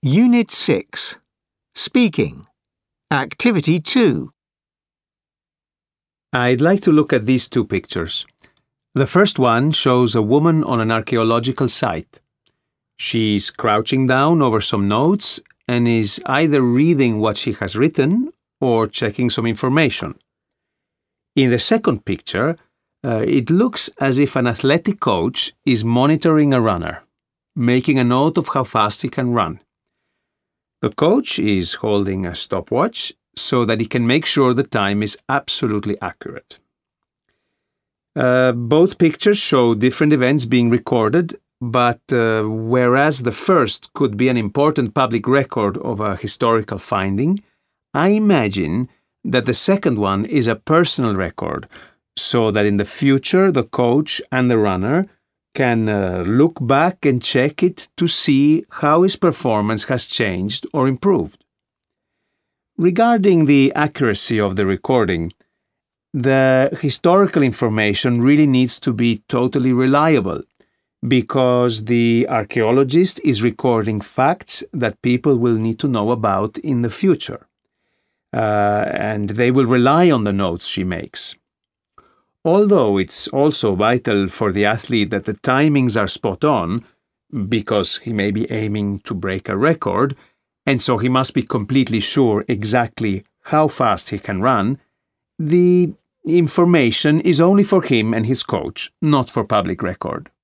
Unit 6. Speaking. Activity 2. I'd like to look at these two pictures. The first one shows a woman on an archaeological site. She's crouching down over some notes and is either reading what she has written or checking some information. In the second picture, it looks as if an athletic coach is monitoring a runner, making a note of how fast he can run. The coach is holding a stopwatch so that he can make sure the time is absolutely accurate. Both pictures show different events being recorded, but whereas the first could be an important public record of a historical finding, I imagine that the second one is a personal record, so that in the future the coach and the runner can look back and check it to see how his performance has changed or improved. Regarding the accuracy of the recording, the historical information really needs to be totally reliable, because the archaeologist is recording facts that people will need to know about in the future, and they will rely on the notes she makes. Although it's also vital for the athlete that the timings are spot on, because he may be aiming to break a record, and so he must be completely sure exactly how fast he can run, the information is only for him and his coach, not for public record.